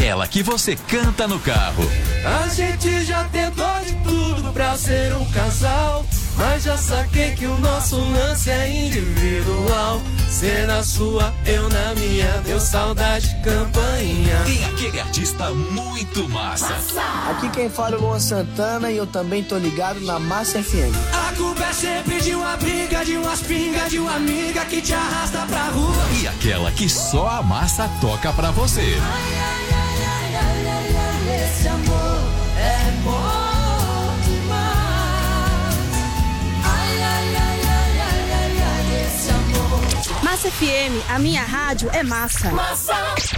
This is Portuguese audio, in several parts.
aquela que você canta no carro. A gente já tentou de tudo pra ser um casal, mas já saquei que o nosso lance é individual. Cê na sua, eu na minha, deu saudade de campainha. Tem aquele artista muito massa. Aqui quem fala é o Luan Santana e eu também tô ligado na Massa FM. A culpa é sempre de uma briga, de umas pingas, de uma amiga que te arrasta pra rua. E aquela que só a Massa toca pra você. Ai, ai, ai, ai, ai, ai, ai, esse amor é bom demais. Ai, ai, ai, ai, ai, ai, ai, esse amor. Massa FM, a minha rádio é massa. Massa.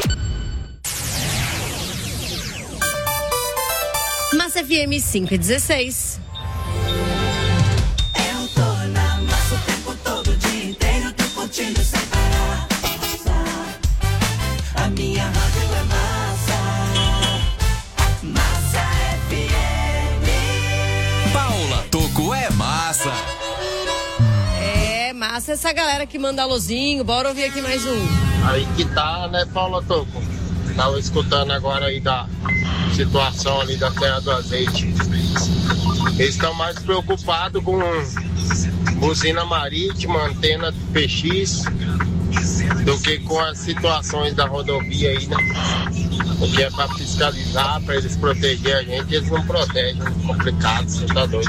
Massa FM 5:16. Eu tô na massa o tempo todo, o dia inteiro, tô curtindo sem parar. A minha rádio é massa. Massa FM. Paula Toco é massa. É massa essa galera que manda alôzinho. Bora ouvir aqui mais um. Aí que tá, né, Paula Toco? Tava escutando agora aí da situação ali da Serra do Azeite. Eles estão mais preocupados com buzina marítima, antena de PX, do que com as situações da rodovia aí, né? Porque é pra fiscalizar, pra eles proteger a gente, eles não protegem. Complicado, você tá doido.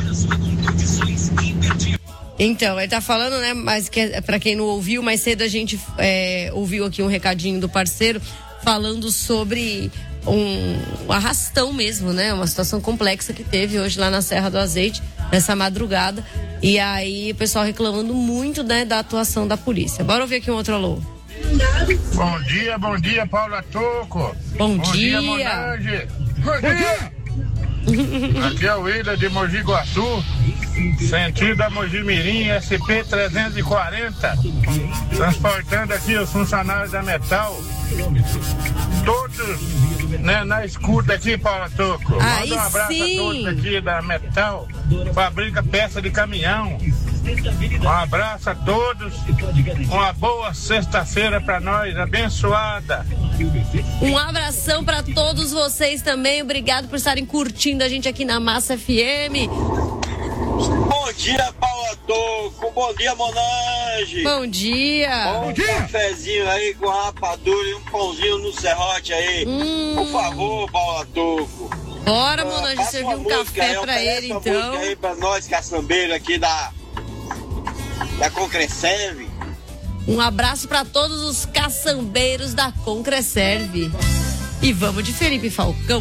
Então, ele tá falando, né, mas que, pra quem não ouviu, mais cedo a gente ouviu aqui um recadinho do parceiro falando sobre um arrastão mesmo, né? Uma situação complexa que teve hoje lá na Serra do Azeite, nessa madrugada. E aí o pessoal reclamando muito, né, da atuação da polícia. Bora ouvir aqui um outro alô. Bom dia, Paula Toco. Bom dia. Monange. Bom dia. Aqui é o Ida de Mogi Guaçu, sentido a Mogi Mirim, SP 340, transportando aqui os funcionários da Metal, todos, né, na escuta aqui, Paula Toco. Manda um abraço a todos aqui da Metal, fabrica peça de caminhão. Um abraço a todos, uma boa sexta-feira pra nós, abençoada. Um abração pra todos vocês também, obrigado por estarem curtindo a gente aqui na Massa FM. Bom dia, Paula Toco, bom dia, Monange. Bom dia. Bom dia. Cafezinho aí com rapadura e um pãozinho no serrote aí. Por favor, Paula Toco. Bora, Monange, servir um café pra ele, então. Música aí pra nós, caçambeiros aqui da Concreserve. Um abraço para todos os caçambeiros da Concreserve. E vamos de Felipe Falcão.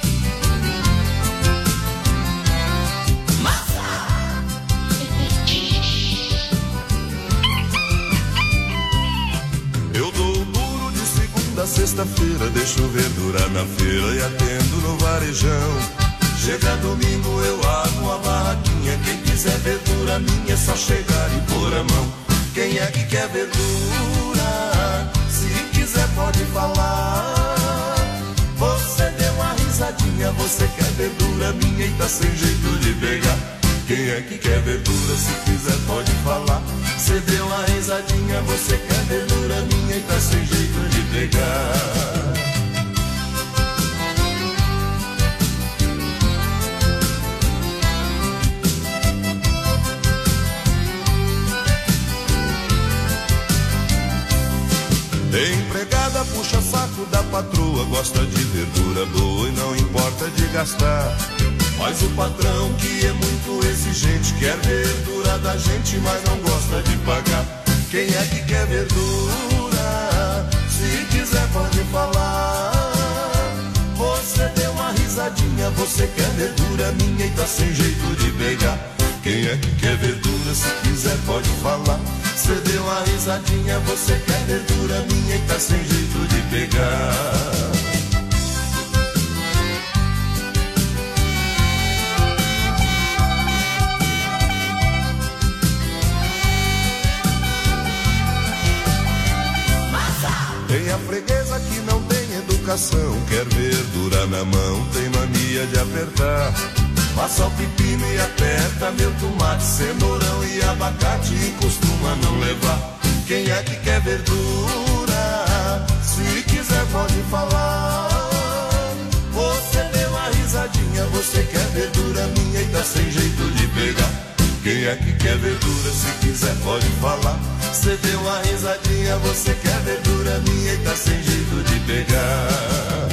Eu dou o duro de segunda a sexta-feira, deixo verdura na feira e atendo no varejão. Chega domingo eu abro uma barraquinha, quem quiser verdura minha é só chegar e pôr a mão. Quem é que quer verdura? Se quiser pode falar. Você deu uma risadinha, você quer verdura minha e tá sem jeito de pegar. Quem é que quer verdura? Se quiser pode falar. Você deu uma risadinha, você quer verdura minha e tá sem jeito de pegar. Empregada puxa saco da patroa, gosta de verdura boa e não importa de gastar. Mas o patrão que é muito exigente quer verdura da gente, mas não gosta de pagar. Quem é que quer verdura? Se quiser pode falar. Você deu uma risadinha, você quer verdura minha e tá sem jeito de pegar. Quem é que quer verdura? Se quiser pode falar. Você deu uma risadinha, você quer verdura minha e tá sem jeito de pegar. Tem a freguesa que não tem educação, quer verdura na mão, tem mania de apertar. Passa o pepino e aperta meu tomate, cenourão e abacate e costuma não levar. Quem é que quer verdura? Se quiser pode falar. é que quer verdura? Se quiser pode falar. Você deu uma risadinha, você quer verdura minha e tá sem jeito de pegar.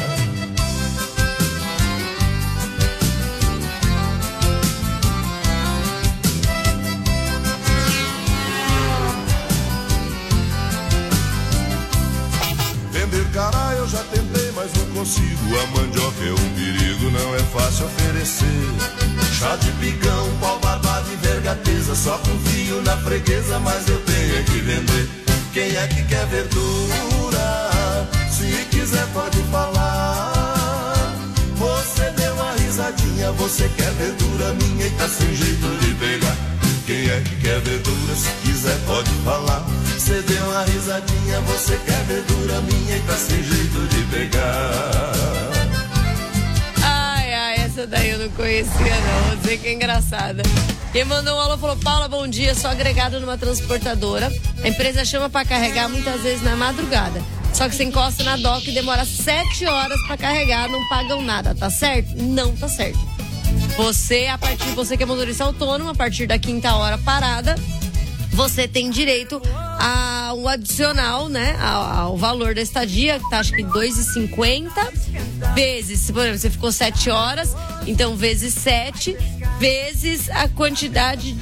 Vender cará eu já tentei, mas não consigo. A mandioca é um perigo, não é fácil oferecer. Chá de picão, pau barbado e vergateza. Só confio na freguesa, mas eu tenho que vender. Quem é que quer verdura? Se quiser pode falar. Você deu uma risadinha, você quer verdura minha e tá sem jeito de pegar. Quem é que quer verdura? Se quiser pode falar. Você deu uma risadinha, você quer verdura minha e tá sem jeito de pegar. Essa daí eu não conhecia não, vou dizer que é engraçada. Quem mandou um alô falou: Paula, bom dia, sou agregado numa transportadora. A empresa chama pra carregar muitas vezes na madrugada. Só que você encosta na doca e demora 7 horas pra carregar, não pagam nada, tá certo? Não tá certo. Você que é motorista autônomo, a partir da 5ª hora parada, você tem direito ao adicional, né? Ao valor da estadia, que tá acho que R$2,50, vezes, por exemplo, você ficou 7 horas, então vezes 7, vezes a quantidade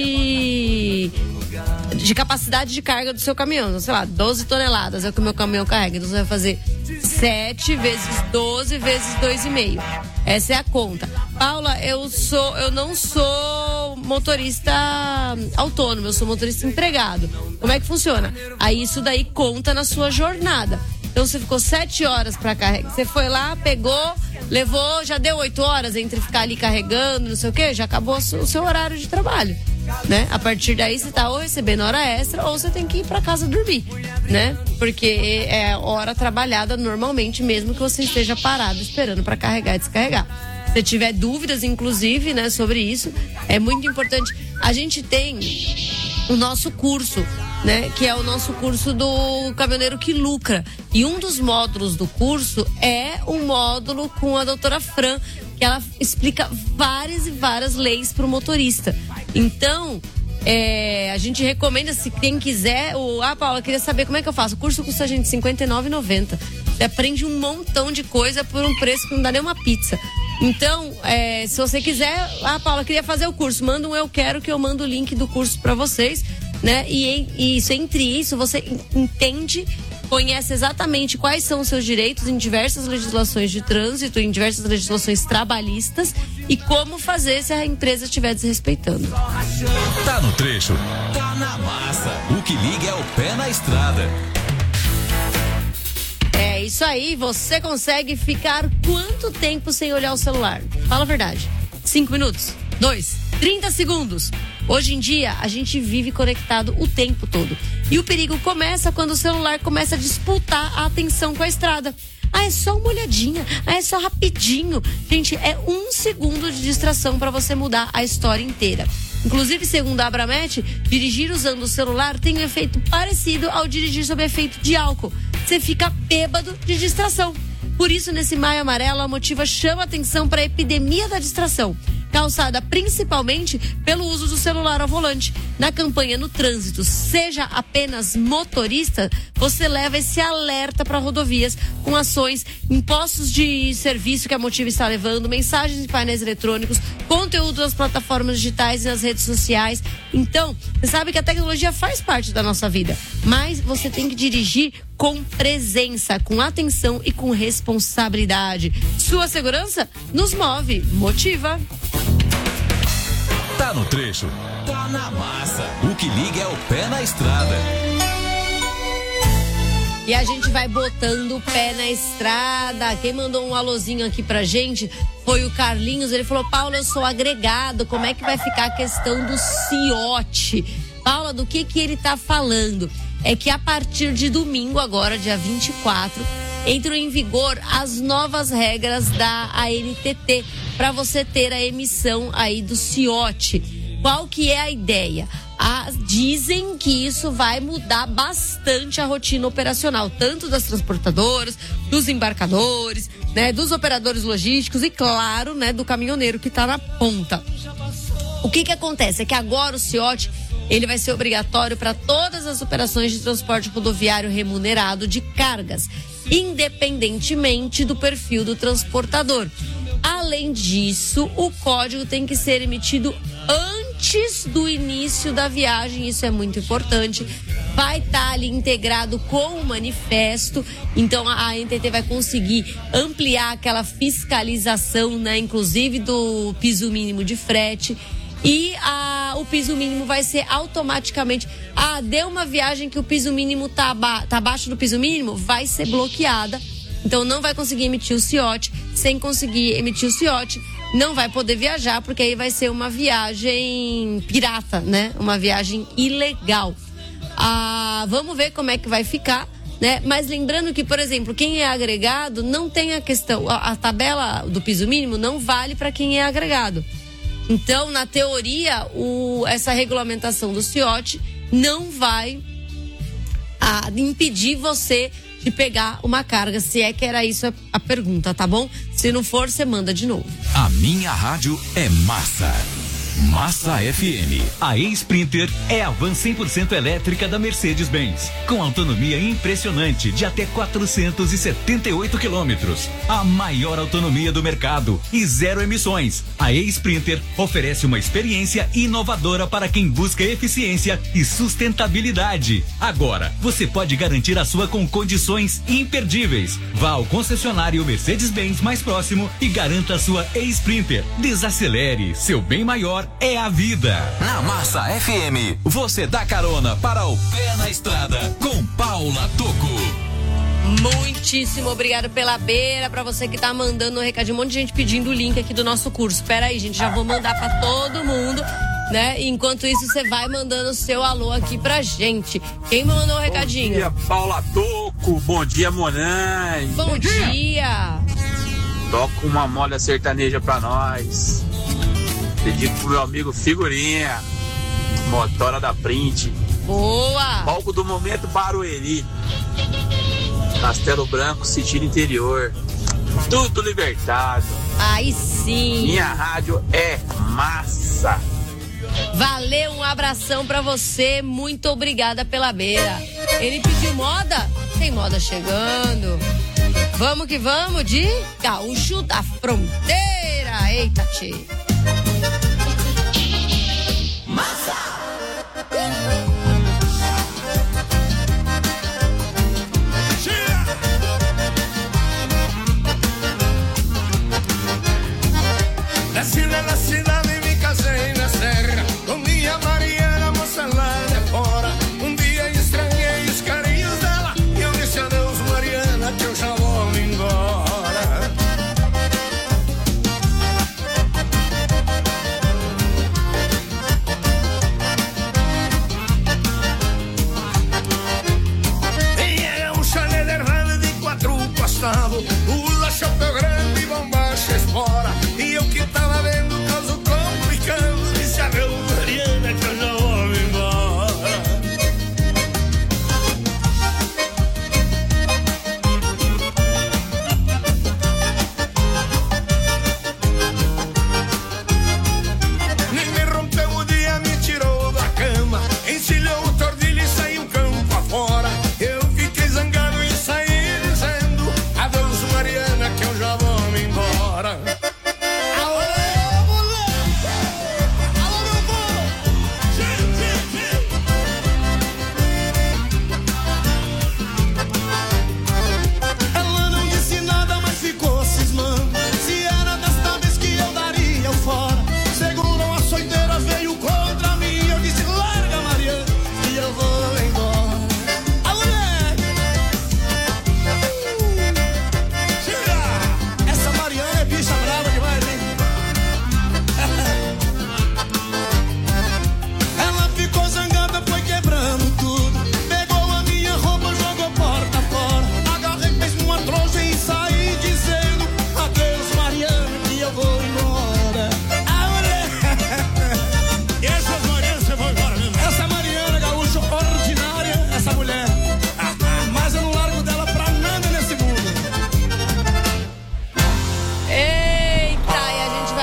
de capacidade de carga do seu caminhão. Então, sei lá, 12 toneladas é o que o meu caminhão carrega. Então você vai fazer 7 vezes 12 vezes 2,5. Essa é a conta. Paula, eu não sou motorista autônomo, eu sou motorista empregado. Como é que funciona? Aí isso daí conta na sua jornada. Então você ficou 7 horas para carregar. Você foi lá, pegou, levou, já deu 8 horas entre ficar ali carregando, não sei o quê, já acabou o seu horário de trabalho, né? A partir daí você tá ou recebendo hora extra ou você tem que ir para casa dormir, né? Porque é hora trabalhada normalmente, mesmo que você esteja parado esperando para carregar e descarregar. Se tiver dúvidas, inclusive, né, sobre isso, é muito importante. A gente tem o nosso curso, né, que é o nosso curso do Caminhoneiro que Lucra. E um dos módulos do curso é um módulo com a doutora Fran, que ela explica várias e várias leis para o motorista. Então, a gente recomenda, se quem quiser, Paula, queria saber como é que eu faço. O curso custa a gente R$59,90. Você aprende um montão de coisa por um preço que não dá nem uma pizza. Então, se você quiser, Paula, queria fazer o curso, manda um eu quero que eu mando o link do curso para vocês, né? E entre isso, você entende, conhece exatamente quais são os seus direitos em diversas legislações de trânsito, em diversas legislações trabalhistas e como fazer se a empresa estiver desrespeitando. Tá no trecho, tá na massa. O que liga é o pé na estrada. É isso aí, você consegue ficar quanto tempo sem olhar o celular? Fala a verdade. 5 minutos? 2? 30 segundos? Hoje em dia, a gente vive conectado o tempo todo. E o perigo começa quando o celular começa a disputar a atenção com a estrada. É só uma olhadinha, é só rapidinho. Gente, é 1 segundo de distração para você mudar a história inteira. Inclusive, segundo a Abramet, dirigir usando o celular tem um efeito parecido ao dirigir sob efeito de álcool. Você fica bêbado de distração. Por isso, nesse Maio Amarelo, a Motiva chama atenção para a epidemia da distração, causada principalmente pelo uso do celular ao volante. Na campanha No Trânsito, seja apenas motorista, você leva esse alerta para rodovias com ações, impostos de serviço que a Motiva está levando, mensagens em painéis eletrônicos, conteúdo das plataformas digitais e nas redes sociais. Então, você sabe que a tecnologia faz parte da nossa vida, mas você tem que dirigir com presença, com atenção e com responsabilidade. Sua segurança nos move. Motiva. Tá no trecho, tá na massa. O que liga é o pé na estrada. E a gente vai botando o pé na estrada. Quem mandou um alôzinho aqui pra gente foi o Carlinhos. Ele falou: Paula, eu sou agregado, como é que vai ficar a questão do CIOT? Paula, do que ele tá falando? É que a partir de domingo, agora, dia 24, entram em vigor as novas regras da ANTT para você ter a emissão aí do CIOT. Qual que é a ideia? Dizem que isso vai mudar bastante a rotina operacional, tanto das transportadoras, dos embarcadores, né, dos operadores logísticos e, claro, né, do caminhoneiro que está na ponta. O que acontece? É que agora o CIOT, ele vai ser obrigatório para todas as operações de transporte rodoviário remunerado de cargas, independentemente do perfil do transportador. Além disso, o código tem que ser emitido antes do início da viagem, isso é muito importante. Vai estar ali integrado com o manifesto, então a NTT vai conseguir ampliar aquela fiscalização, né, inclusive do piso mínimo de frete. E o piso mínimo vai ser automaticamente... deu uma viagem que o piso mínimo tá abaixo do piso mínimo, vai ser bloqueada. Então não vai conseguir emitir o CIOT. Sem conseguir emitir o CIOT, não vai poder viajar, porque aí vai ser uma viagem pirata, né? Uma viagem ilegal. Vamos ver como é que vai ficar, né? Mas lembrando que, por exemplo, quem é agregado não tem a questão... A tabela do piso mínimo não vale para quem é agregado. Então, na teoria, essa regulamentação do CIOT não vai impedir você de pegar uma carga, se é que era isso a pergunta, tá bom? Se não for, você manda de novo. A minha rádio é massa. Massa FM. A E-Sprinter é a van 100% elétrica da Mercedes-Benz, com autonomia impressionante de até 478 quilômetros. A maior autonomia do mercado e zero emissões. A E-Sprinter oferece uma experiência inovadora para quem busca eficiência e sustentabilidade. Agora, você pode garantir a sua com condições imperdíveis. Vá ao concessionário Mercedes-Benz mais próximo e garanta a sua E-Sprinter. Desacelere, seu bem maior é a vida. Na Massa FM, você dá carona para o Pé na Estrada com Paula Tocco. Muitíssimo obrigado pela beira, pra você que tá mandando um recadinho, um monte de gente pedindo o link aqui do nosso curso. Pera aí, gente, já vou mandar pra todo mundo, né? Enquanto isso, você vai mandando o seu alô aqui pra gente. Quem mandou um recadinho? Bom dia, Paula Tocco. Bom dia, Monães. Bom dia. Toca uma moda sertaneja pra nós. Dedico pro meu amigo Figurinha, motora da Print. Boa! Palco do momento, Barueri. Castelo Branco, Sítio Interior. Tudo libertado. Aí sim. Minha rádio é massa. Valeu, um abração pra você. Muito obrigada pela beira. Ele pediu moda? Tem moda chegando. Vamos que vamos de Gaúcho da Fronteira. Eita, tchê. Massa! Nasci na cidade e me casei na serra, com minha Mariana, moça lá de fora. Um dia estranhei os carinhos dela e eu disse adeus, Mariana, que eu já vou me embora.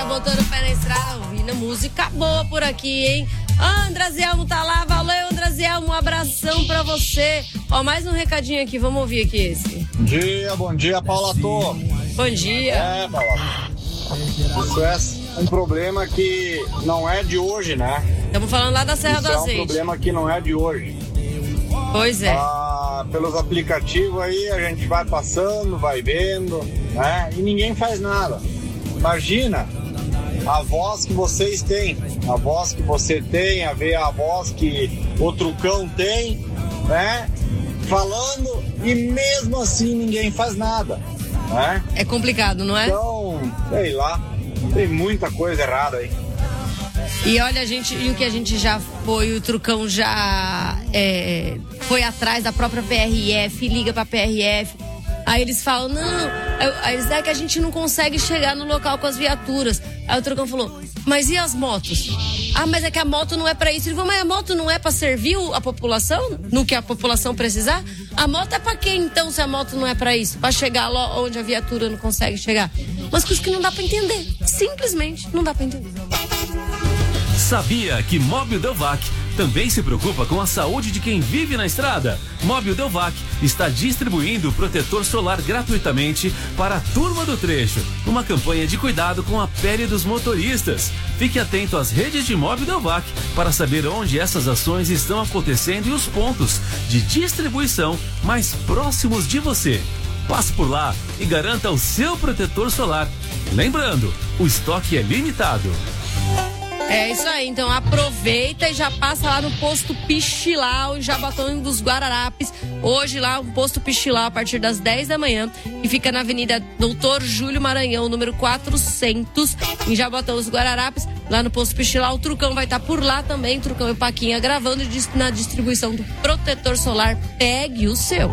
botando o pé na estrada, ouvindo música boa por aqui, hein? Andrazielmo tá lá, valeu, Andrazielmo, um abração pra você. Ó, mais um recadinho aqui, vamos ouvir aqui esse. Bom dia, Paula Tô. Bom dia. Paula. Isso é um problema que não é de hoje, né? Estamos falando lá da Serra do Azeite. É um problema que não é de hoje. Pois é. Pelos aplicativos aí, a gente vai passando, vai vendo, né? E ninguém faz nada. Imagina a voz que vocês têm, a voz que você tem, a voz que o Trucão tem, né? Falando e mesmo assim ninguém faz nada, né? É complicado, não é? Então, sei lá, tem muita coisa errada aí. E olha, o que a gente já foi, o Trucão já foi atrás da própria PRF, liga pra PRF. Aí eles falam, é que a gente não consegue chegar no local com as viaturas. Aí o Trucão falou, mas e as motos? Mas é que a moto não é pra isso. Ele falou, mas a moto não é pra servir a população? No que a população precisar? A moto é pra quê então, se a moto não é pra isso? Pra chegar lá onde a viatura não consegue chegar? Umas coisas que não dá pra entender. Simplesmente não dá pra entender. Sabia que Móbil Delvac também se preocupa com a saúde de quem vive na estrada? Móbil Delvac está distribuindo protetor solar gratuitamente para a turma do trecho. Uma campanha de cuidado com a pele dos motoristas. Fique atento às redes de Móbil Delvac para saber onde essas ações estão acontecendo e os pontos de distribuição mais próximos de você. Passe por lá e garanta o seu protetor solar. Lembrando, o estoque é limitado. É isso aí, então aproveita e já passa lá no posto Pichilau, em Jaboatão dos Guararapes. Hoje lá, um posto Pichilau a partir das 10 da manhã, e fica na Avenida Doutor Júlio Maranhão, número 400, em Jaboatão dos Guararapes. Lá no posto Pichilau, o Trucão vai estar por lá também, Trucão e Paquinha gravando na distribuição do protetor solar. Pegue o seu.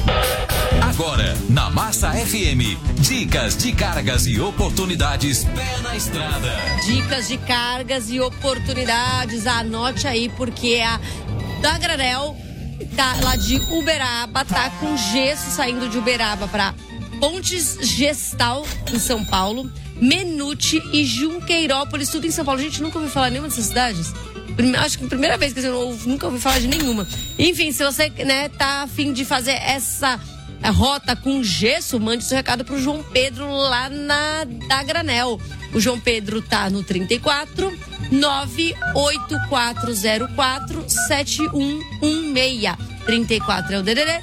Agora, na Massa FM, dicas de cargas e oportunidades pé na estrada. Dicas de cargas e oportunidades, anote aí, porque a da Granel, tá lá de Uberaba, tá com gesso saindo de Uberaba para Pontes Gestal, em São Paulo, Menute e Junqueirópolis, tudo em São Paulo. Gente, nunca ouvi falar nenhuma dessas cidades. Acho que a primeira vez que eu nunca ouvi falar de nenhuma. Enfim, se você, né, tá a fim de fazer essa rota com gesso, mande seu recado pro João Pedro lá da Granel. O João Pedro tá no 34 98404 7116. 34 é o DDD,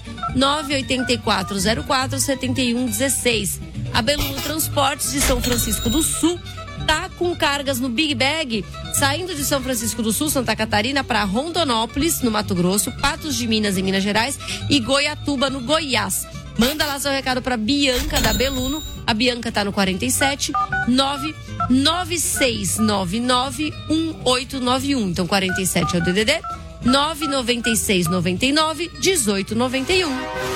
98404 7116. A Beluno Transportes de São Francisco do Sul tá com cargas no Big Bag, saindo de São Francisco do Sul, Santa Catarina, para Rondonópolis, no Mato Grosso, Patos de Minas, em Minas Gerais, e Goiatuba, no Goiás. Manda lá seu recado para Bianca da Beluno. A Bianca tá no 47 99699 1891. Então 47 é o DDD, 99699 1891.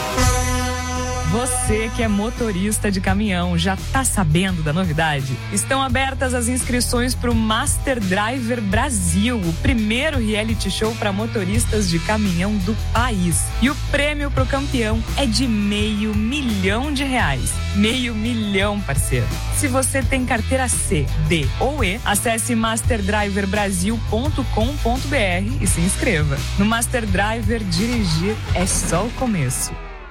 Você que é motorista de caminhão, já tá sabendo da novidade? Estão abertas as inscrições para o Master Driver Brasil, o primeiro reality show para motoristas de caminhão do país. E o prêmio pro campeão é de R$500 mil. R$500 mil, parceiro. Se você tem carteira C, D ou E, acesse masterdriverbrasil.com.br e se inscreva. No Master Driver, dirigir é só o começo.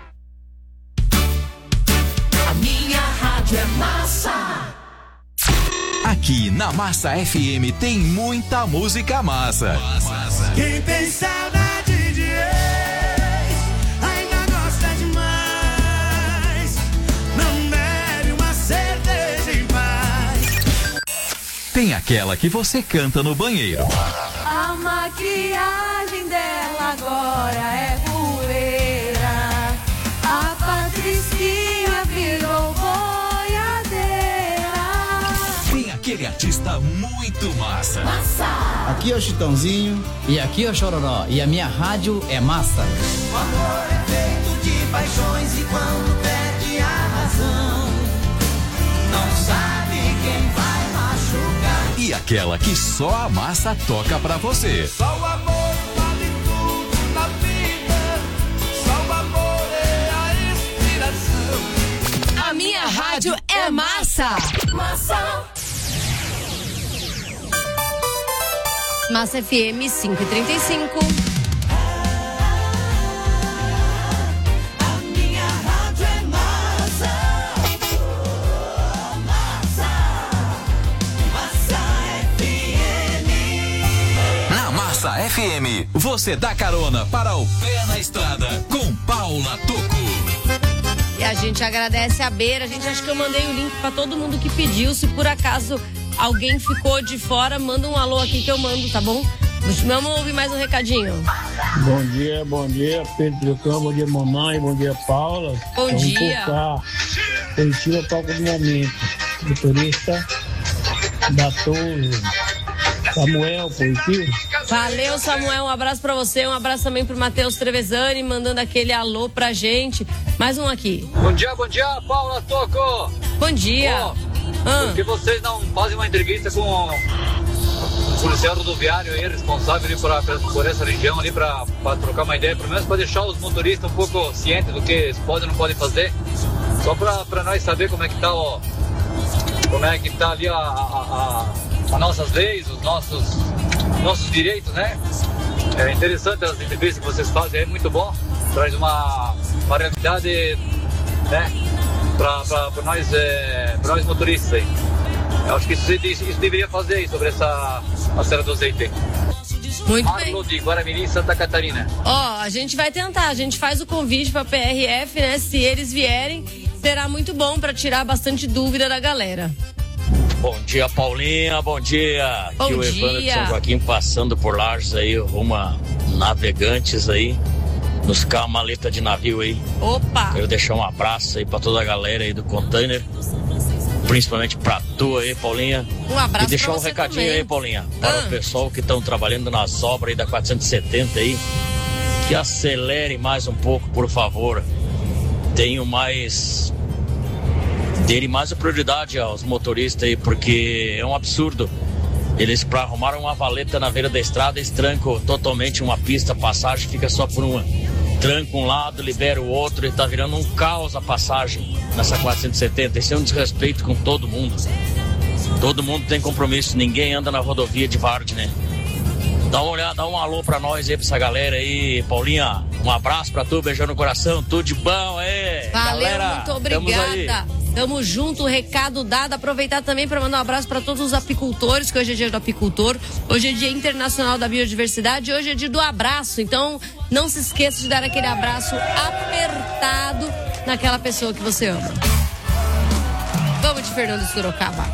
Minha rádio é massa. Aqui na Massa FM tem muita música massa. Quem tem saudade de ex ainda gosta demais. Não bebe uma cerveja em paz. Tem aquela que você canta no banheiro. A maquiagem dela agora é poeira. A Patricinha virou boiadeira. Tem aquele artista muito massa. Aqui é o Chitãozinho. E aqui é o Chororó. E a minha rádio é massa. O amor é feito de paixões e quando perde a razão, não sabe quem vai machucar. E aquela que só a massa toca pra você. Só o amor vale tudo na vida. Só o amor é a inspiração. A minha rádio é massa. Massa. Massa FM 5h35. Massa FM, você dá carona para o pé na estrada com Paula Tocco. E a gente agradece a Beira. A gente acha que eu mandei o link para todo mundo que pediu. Se por acaso alguém ficou de fora, manda um alô aqui que eu mando, tá bom? Vamos ouvir mais um recadinho. Bom dia, Pedro Trucão, bom dia, mamãe, bom dia, Paula. Bom dia. Curitiba toca do momento. Motorista da Torre. Samuel, positivo. Valeu, Samuel, um abraço pra você, um abraço também pro Matheus Trevezani, mandando aquele alô pra gente. Mais um aqui. Bom dia, Paula Tocco. Bom dia. Por que vocês não fazem uma entrevista com o policial rodoviário aí, responsável ali por essa região ali, pra trocar uma ideia, pelo menos pra deixar os motoristas um pouco cientes do que eles podem e não podem fazer, só pra nós saber como é que tá ali as nossas leis, os nossos direitos, né? É interessante as entrevistas que vocês fazem, é muito bom, traz uma realidade, né, para nós motoristas aí. Eu acho que isso deveria fazer aí sobre essa Serra do Azeite. Muito Marlo de Guaramirim, Santa Catarina. A gente vai tentar, a gente faz o convite pra PRF, né? Se eles vierem, será muito bom pra tirar bastante dúvida da galera. Bom dia, Paulinha, bom dia. Bom aqui o Evandro de São Joaquim passando por Lages aí, rumo a Navegantes aí, nos maleta de navio aí. Opa! Quero deixar um abraço aí pra toda a galera aí do container, principalmente pra tu aí, Paulinha. Um abraço. E deixar um recadinho também aí, Paulinha, para o pessoal que estão trabalhando nas obras aí da 470 aí, que acelere mais um pouco, por favor. Dê mais a prioridade aos motoristas aí, porque é um absurdo. Eles, para arrumar uma valeta na beira da estrada, eles trancam totalmente uma pista, a passagem fica só por uma. Tranca um lado, libera o outro, e tá virando um caos a passagem nessa 470. Esse é um desrespeito com todo mundo. Todo mundo tem compromisso, ninguém anda na rodovia de Varde, né? Dá uma olhada, dá um alô pra nós aí, pra essa galera aí. Paulinha, um abraço pra tu, beijão no coração, tudo de bom, Valeu, galera, muito obrigada. Tamo junto, recado dado. Aproveitar também para mandar um abraço para todos os apicultores, que hoje é dia do apicultor, hoje é dia internacional da biodiversidade, hoje é dia do abraço. Então, não se esqueça de dar aquele abraço apertado naquela pessoa que você ama. Vamos de Fernando Sorocaba.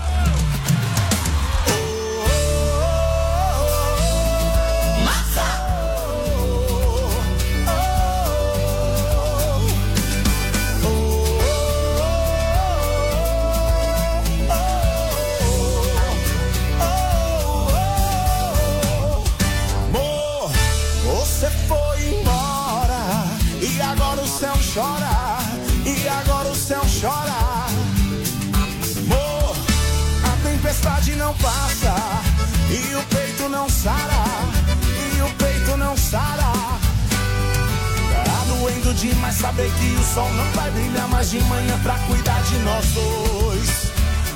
Chora, e agora o céu chora. Amor, a tempestade não passa, e o peito não sara, e o peito não sara. Tá doendo demais saber que o sol não vai brilhar mais de manhã pra cuidar de nós dois.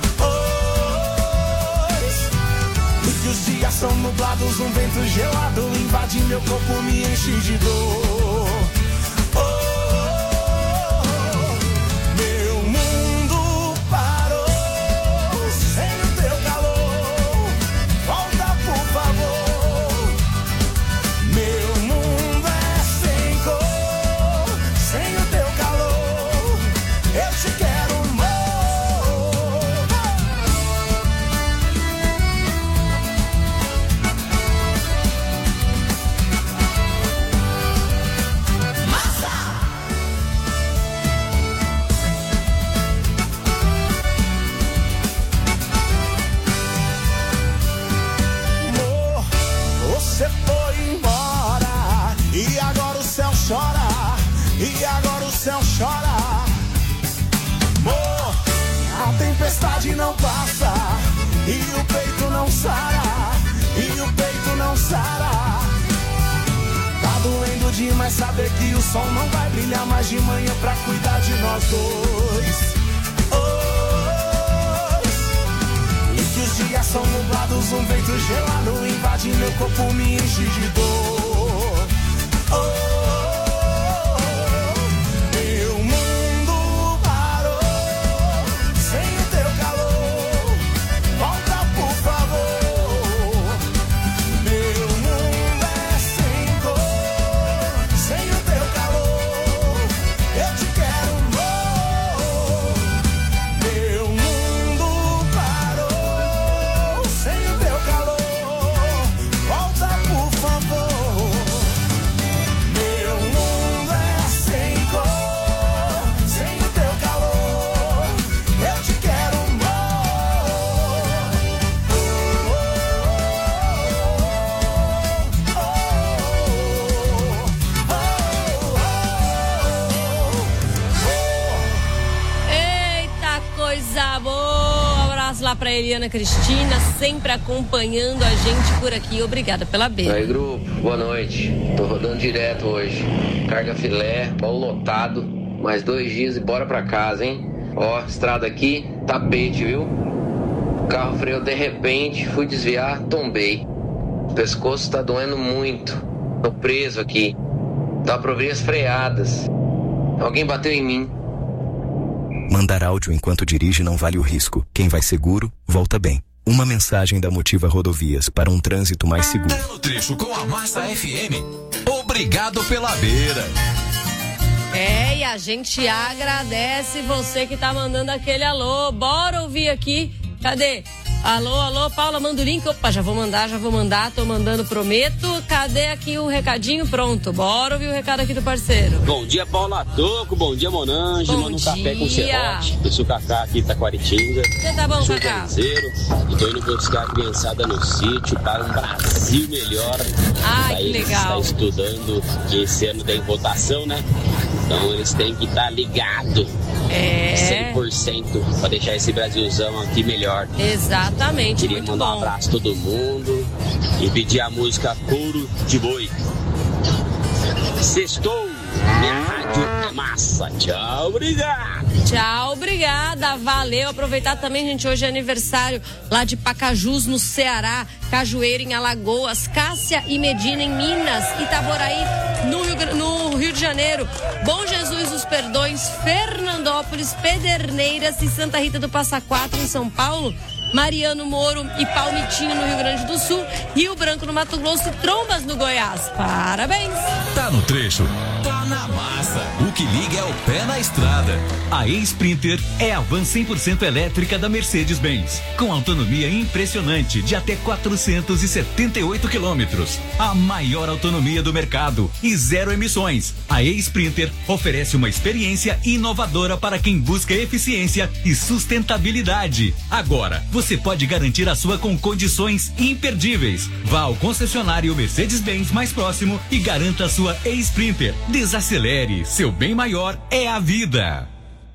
E que os dias são nublados, um vento gelado invade meu corpo, me enche de dor. E agora o céu chora. Amor, a tempestade não passa, e o peito não sara, e o peito não sara. Tá doendo demais saber que o sol não vai brilhar mais de manhã pra cuidar de nós dois. E que os dias são nublados, um vento gelado invade meu corpo, me enche de dor. Meu mundo parou sem o teu calor. Volta, por favor. Meu mundo é sem cor, sem o teu calor. Eu te quero, amor. Meu mundo parou sem o teu calor. Volta, por favor. Meu mundo é sem cor, sem o teu calor. Eu te quero, Eita, coisa boa! Um abraço lá pra Eliana Cristina, sempre acompanhando a gente por aqui. Obrigada pela beira. Aí, grupo, boa noite. Tô rodando direto hoje. Carga filé, baú lotado. Mais 2 dias e bora pra casa, hein? Ó, estrada aqui, tapete, viu? O carro freou de repente, fui desviar, tombei. O pescoço tá doendo muito. Tô preso aqui. Dá pra ouvir as freadas. Alguém bateu em mim. Mandar áudio enquanto dirige não vale o risco. Quem vai seguro, volta bem. Uma mensagem da Motiva Rodovias para um trânsito mais seguro. No trecho com a Massa FM. Obrigado pela beira. E a gente agradece você que tá mandando aquele alô. Bora ouvir aqui. Cadê? Alô, Paula, manda o link. Opa, já vou mandar, tô mandando, prometo. Cadê aqui o recadinho? Pronto, bora ouvir o recado aqui do parceiro. Bom dia, Paula Toco, bom dia, Monange, manda um café com serrote. Eu sou o Cacá aqui, Taquaritinga. Você tá bom, sou Cacá? Ganzeiro, e tô indo buscar a criançada no sítio para um Brasil melhor. Ai, que legal. Está estudando, que esse ano tem votação, né? Então eles têm que estar ligados 100% para deixar esse Brasilzão aqui melhor. Exatamente, Queria muito mandar bom. um abraço a todo mundo e pedir a música Couro de Boi. Sextou, minha rádio é massa. Tchau, obrigado. Tchau, obrigada, valeu. Aproveitar também, gente, hoje é aniversário lá de Pacajus, no Ceará, Cajueiro em Alagoas, Cássia e Medina em Minas, Itaboraí no Rio de Janeiro, Bom Jesus dos Perdões, Fernandópolis, Pederneiras e Santa Rita do Passa Quatro em São Paulo, Mariano Moro e Palmitinho no Rio Grande do Sul, Rio Branco no Mato Grosso e Trombas no Goiás. Parabéns! Tá no trecho, tá na massa. O que liga é o pé na estrada. A E-Sprinter é a van 100% elétrica da Mercedes-Benz, com autonomia impressionante de até 478 quilômetros. A maior autonomia do mercado e 0 emissões. A E-Sprinter oferece uma experiência inovadora para quem busca eficiência e sustentabilidade. Agora, você pode garantir a sua com condições imperdíveis. Vá ao concessionário Mercedes-Benz mais próximo e garanta a sua E-Sprinter. Desacelere, seu bem maior é a vida.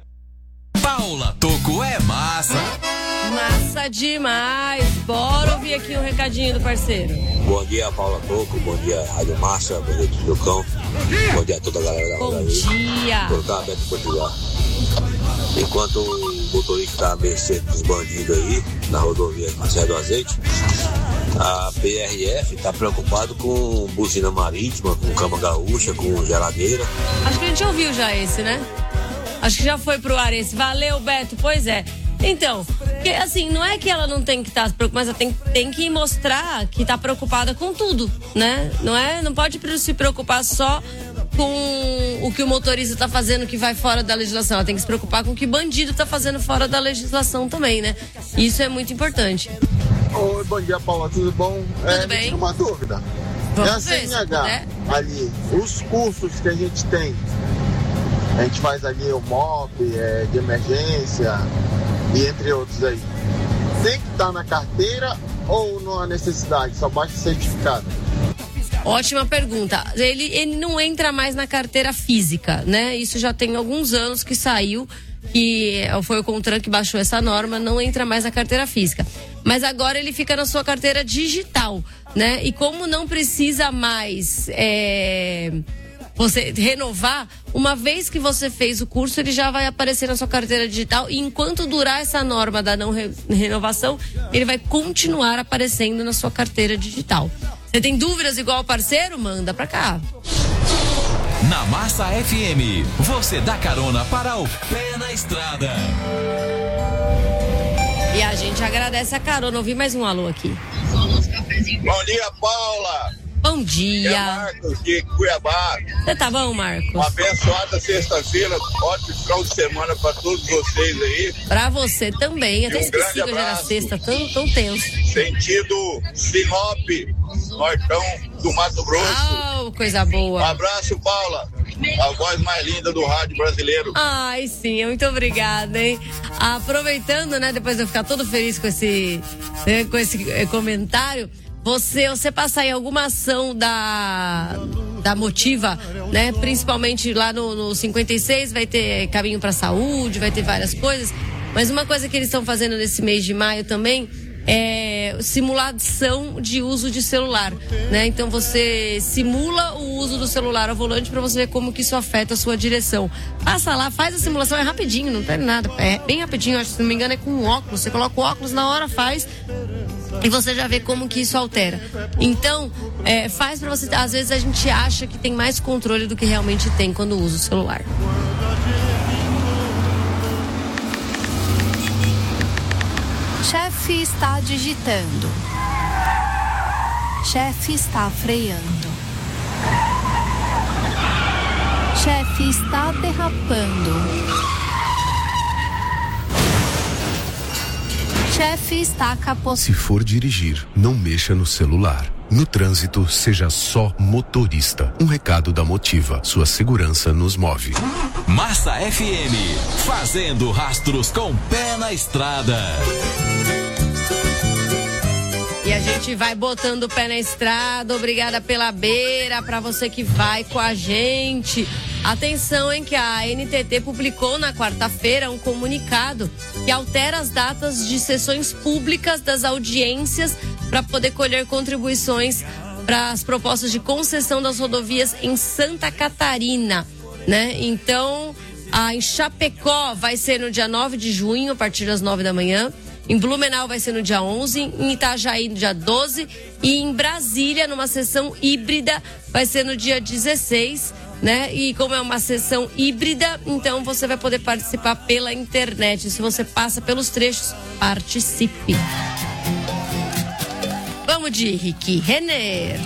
Paula Toco é massa. Massa demais. Bora ouvir aqui um recadinho do parceiro. Bom dia, Paula Toco. Bom dia, Rádio Massa. Bom dia, Tucão. Bom dia a toda a galera da Roda. Bom dia. Colocar Beto Portugal. Enquanto o motorista está à mercê dos bandidos aí, na rodovia Serra do Azeite, a PRF está preocupado com buzina marítima, com cama gaúcha, com geladeira. Acho que a gente ouviu já esse, né? Acho que já foi pro ar esse. Valeu, Beto. Pois é. Então, porque, assim, não é que ela não tem que estar preocupada, mas ela tem que mostrar que está preocupada com tudo, né? Não pode se preocupar só com o que o motorista está fazendo que vai fora da legislação. Ela tem que se preocupar com o que o bandido está fazendo fora da legislação também, né? Isso é muito importante. Oi, bom dia, Paula, tudo bom? Tudo bem? Me tira uma dúvida. Vamos é a ver, CNH, ali, os cursos que a gente tem, a gente faz ali o MOP, de emergência e entre outros aí. Tem que estar na carteira ou não há necessidade, só basta certificado? Ótima pergunta. Ele não entra mais na carteira física, né? Isso já tem alguns anos que saiu, que foi o CONTRAN que baixou essa norma, não entra mais na carteira física. Mas agora ele fica na sua carteira digital, né? E como não precisa mais você renovar, uma vez que você fez o curso, ele já vai aparecer na sua carteira digital, e enquanto durar essa norma da não renovação, ele vai continuar aparecendo na sua carteira digital. Você tem dúvidas igual o parceiro? Manda pra cá. Na Massa FM, você dá carona para o Pé na Estrada. E a gente agradece a carona. Ouvi mais um alô aqui. Bom dia, Paula. Bom dia. É Marcos de Cuiabá. Você tá bom, Marcos? Uma abençoada sexta-feira, ótimo final de semana para todos vocês aí. Pra você também. Até esqueci que hoje era sexta, tão tenso. Sentido Sinop, Nortão do Mato Grosso. Oh, coisa boa. Um abraço, Paula. A voz mais linda do rádio brasileiro. Ai, sim, muito obrigada, hein? Aproveitando, né, depois de eu ficar todo feliz com esse comentário, você passar em alguma ação da Motiva, né? Principalmente lá no 56, vai ter caminho pra saúde, vai ter várias coisas. Mas uma coisa que eles estão fazendo nesse mês de maio também é simulação de uso de celular, né? Então você simula o uso do celular ao volante para você ver como que isso afeta a sua direção. Passa lá, faz a simulação, é rapidinho, não tem nada, é bem rapidinho, acho que se não me engano é com um óculos, você coloca o óculos na hora, faz e você já vê como que isso altera. Então, faz pra você, às vezes a gente acha que tem mais controle do que realmente tem quando usa o celular. Chefe está digitando. Chefe está freando. Chefe está derrapando. Chefe está capotando. Se for dirigir, não mexa no celular. No trânsito, seja só motorista. Um recado da Motiva. Sua segurança nos move. Massa FM, fazendo rastros com Pé na Estrada. E a gente vai botando o pé na estrada. Obrigada pela beira, para você que vai com a gente. Atenção, hein, que a NTT publicou na quarta-feira um comunicado que altera as datas de sessões públicas das audiências para poder colher contribuições para as propostas de concessão das rodovias em Santa Catarina, né? Então, em Chapecó vai ser no dia 9 de junho, a partir das 9 da manhã. Em Blumenau vai ser no dia 11, em Itajaí no dia 12 e em Brasília, numa sessão híbrida, vai ser no dia 16, né? E como é uma sessão híbrida, então você vai poder participar pela internet. Se você passa pelos trechos, participe. Vamos de Rick Renner.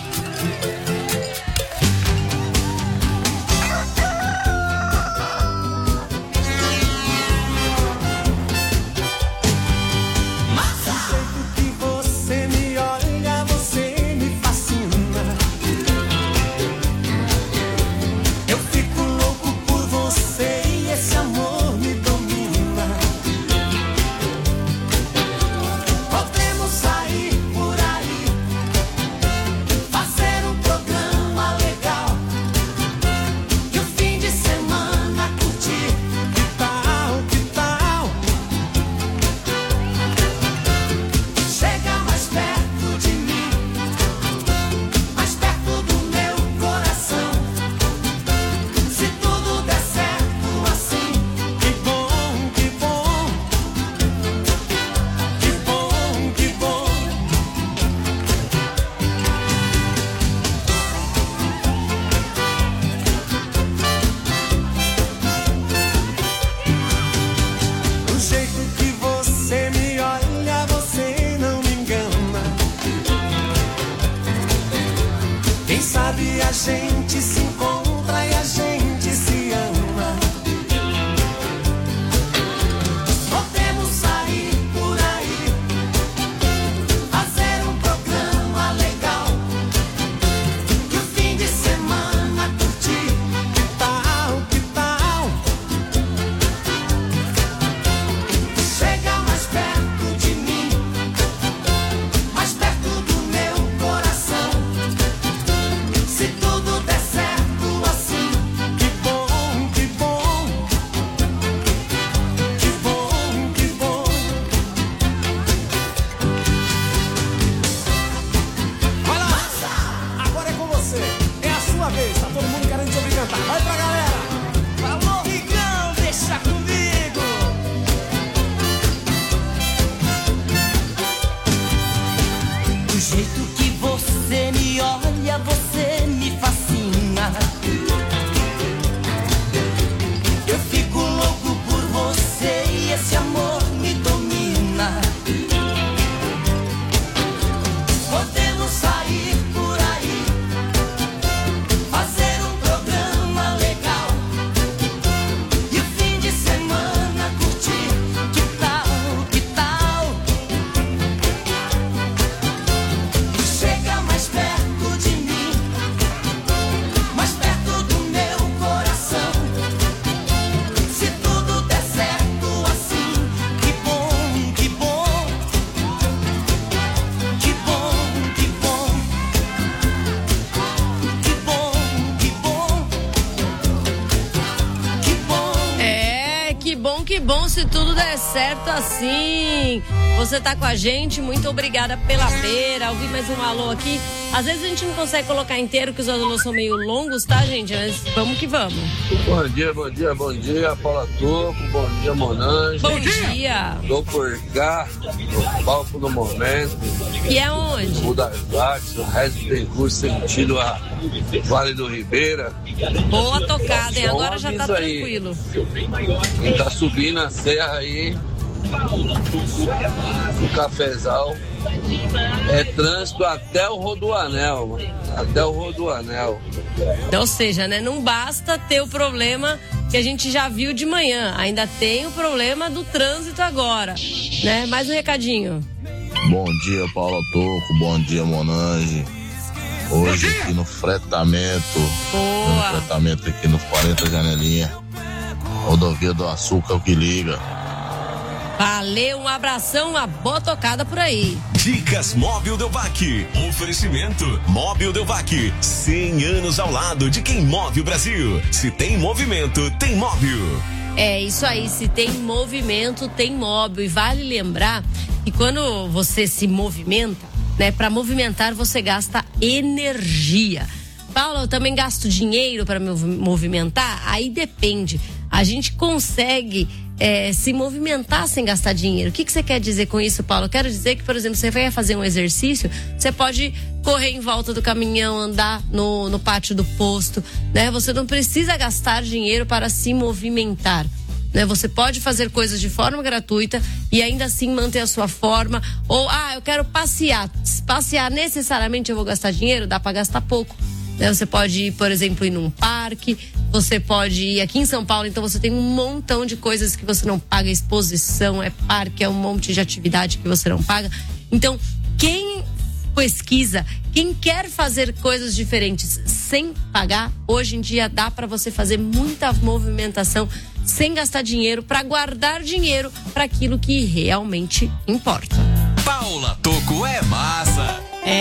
bom se tudo der certo assim. Você tá com a gente, muito obrigada pela beira. Ouvi mais um alô aqui. Às vezes a gente não consegue colocar inteiro, que os alôs são meio longos, tá, gente? Mas vamos que vamos. Bom dia, Paula Toco. Bom dia, Monange. Bom dia. Tô por cá, no palco do momento. E é onde? O das Artes, o resto tem curso sentido a Vale do Ribeira. Boa tocada, hein? Agora já tá tranquilo. Quem tá subindo a serra aí, o Cafezal, é trânsito até o Rodoanel, mano. Até o Rodoanel. Ou seja, né? Não basta ter o problema que a gente já viu de manhã. Ainda tem o problema do trânsito agora, né? Mais um recadinho. Bom dia, Paula Toco. Bom dia, Monange. Hoje aqui no fretamento. Boa. No fretamento aqui no 40 Janelinha. Rodovia do Açúcar, o que liga. Valeu, um abração, uma boa tocada por aí. Dicas Móbil Delvac. Oferecimento Móbil Delvac. 100 anos ao lado de quem move o Brasil. Se tem movimento, tem móvel. É isso aí, se tem movimento, tem móvel. E vale lembrar que quando você se movimenta, né, para movimentar você gasta energia. Paula, eu também gasto dinheiro para me movimentar? Aí depende. A gente consegue se movimentar sem gastar dinheiro. O que você quer dizer com isso, Paulo? Eu quero dizer que, por exemplo, você vai fazer um exercício, você pode correr em volta do caminhão, andar no pátio do posto, né? Você não precisa gastar dinheiro para se movimentar, né? Você pode fazer coisas de forma gratuita e ainda assim manter a sua forma. Ou, eu quero passear. Passear necessariamente eu vou gastar dinheiro? Dá para gastar pouco. Você pode ir, por exemplo, ir num parque, você pode ir aqui em São Paulo, então você tem um montão de coisas que você não paga, exposição, é parque, é um monte de atividade que você não paga. Então, quem pesquisa, quem quer fazer coisas diferentes sem pagar, hoje em dia dá para você fazer muita movimentação sem gastar dinheiro, para guardar dinheiro para aquilo que realmente importa. Paula Toco é massa.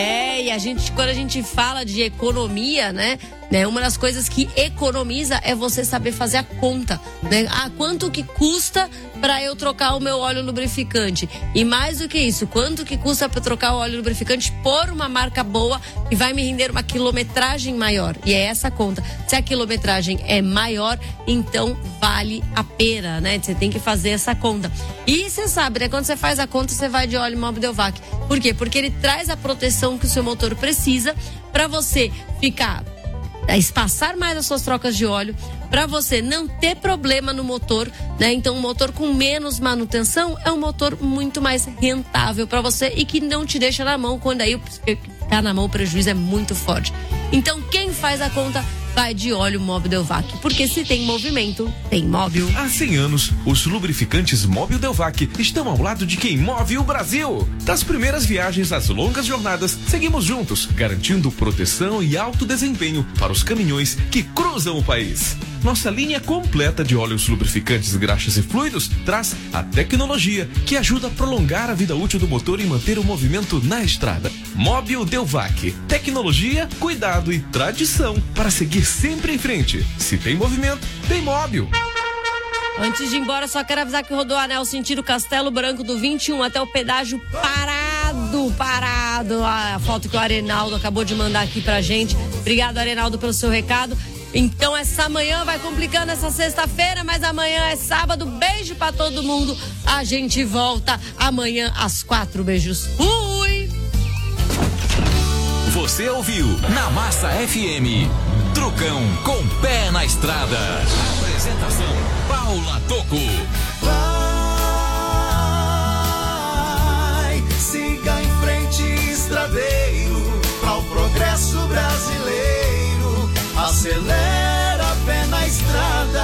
E quando a gente fala de economia, né? Uma das coisas que economiza é você saber fazer a conta, né? Quanto que custa para eu trocar o meu óleo lubrificante? E mais do que isso, quanto que custa para trocar o óleo lubrificante por uma marca boa que vai me render uma quilometragem maior? E é essa a conta. Se a quilometragem é maior, então vale a pena, né? Você tem que fazer essa conta. E você sabe, né? Quando você faz a conta, você vai de óleo Móbil Delvac. Por quê? Porque ele traz a proteção que o seu motor precisa para você espaçar mais as suas trocas de óleo, para você não ter problema no motor, né? Então, um motor com menos manutenção é um motor muito mais rentável para você e que não te deixa na mão, quando aí ficar na mão o prejuízo é muito forte. Então, quem faz a conta vai de óleo Móbil Delvac, porque se tem movimento, tem móvel. Há 100 anos, os lubrificantes Móbil Delvac estão ao lado de quem move o Brasil. Das primeiras viagens às longas jornadas, seguimos juntos, garantindo proteção e alto desempenho para os caminhões que cruzam o país. Nossa linha completa de óleos lubrificantes, graxas e fluidos traz a tecnologia que ajuda a prolongar a vida útil do motor e manter o movimento na estrada. Móbil Delvac, tecnologia, cuidado e tradição para seguir sempre em frente. Se tem movimento, tem móvel. Antes de ir embora, só quero avisar que o Rodoanel sentido Castelo Branco do 21 até o pedágio parado. A foto que o Arenaldo acabou de mandar aqui pra gente. Obrigado, Arenaldo, pelo seu recado. Então essa manhã vai complicando essa sexta-feira, mas amanhã é sábado. Beijo pra todo mundo. A gente volta amanhã às 4. Beijos. Fui! Você ouviu na Massa FM, Trucão com pé na estrada. Apresentação Paula Toco. Vai, siga em frente, estradeiro, ao progresso brasileiro. Acelera, pé na estrada.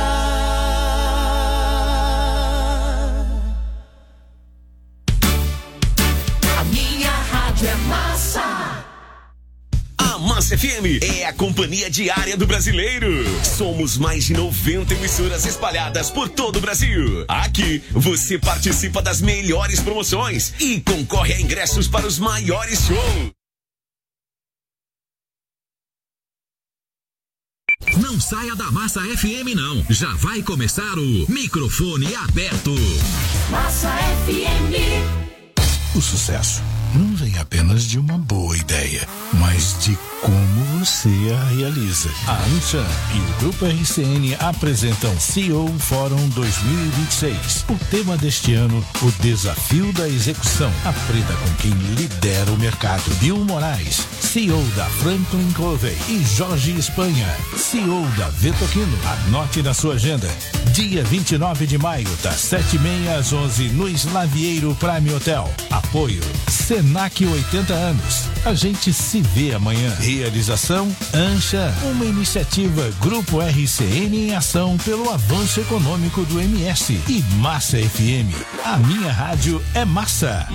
A minha rádio é massa. A Massa FM é a companhia diária do brasileiro. Somos mais de 90 emissoras espalhadas por todo o Brasil. Aqui você participa das melhores promoções e concorre a ingressos para os maiores shows. Não saia da Massa FM não. Já vai começar o Microfone Aberto. Massa FM. O sucesso não vem apenas de uma boa ideia, mas de como você a realiza. A Anshan e o Grupo RCN apresentam CEO Fórum 2026. O tema deste ano, o desafio da execução. Aprenda com quem lidera o mercado. Bill Moraes, CEO da Franklin Covey, e Jorge Espanha, CEO da Vetoquino. Anote na sua agenda. Dia 29 de maio, das 7h30 às 11 no Slavieiro Prime Hotel. Apoio Senac 80 anos. A gente se vê amanhã. Realização Anshan, uma iniciativa Grupo RCN em ação pelo avanço econômico do MS. E Massa FM. A minha rádio é massa.